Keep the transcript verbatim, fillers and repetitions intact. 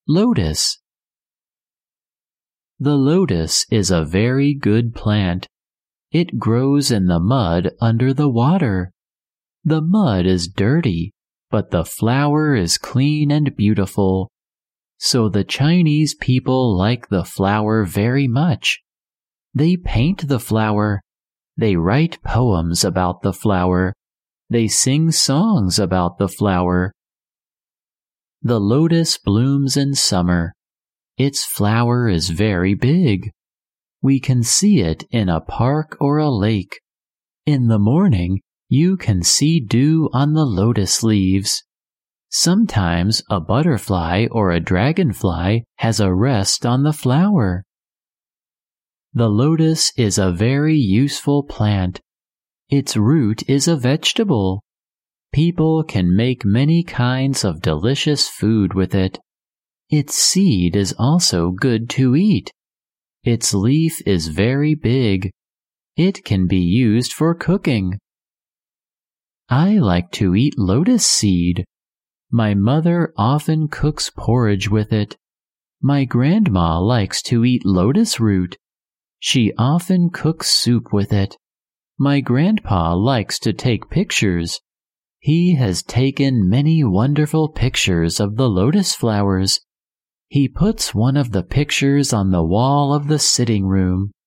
Lotus. The lotus is a very good plant. It grows in the mud under the water. The mud is dirty, but the flower is clean and beautiful. So the Chinese people like the flower very much. They paint the flower. They write poems about the flower. They sing songs about the flower. The lotus blooms in summer. Its flower is very big. We can see it in a park or a lake. In the morning, you can see dew on the lotus leaves. Sometimes a butterfly or a dragonfly has a rest on the flower. The lotus is a very useful plant. Its root is a vegetable. People can make many kinds of delicious food with it. Its seed is also good to eat. Its leaf is very big. It can be used for cooking. I like to eat lotus seed. My mother often cooks porridge with it. My grandma likes to eat lotus root. She often cooks soup with it. My grandpa likes to take pictures. He has taken many wonderful pictures of the lotus flowers. He puts one of the pictures on the wall of the sitting room.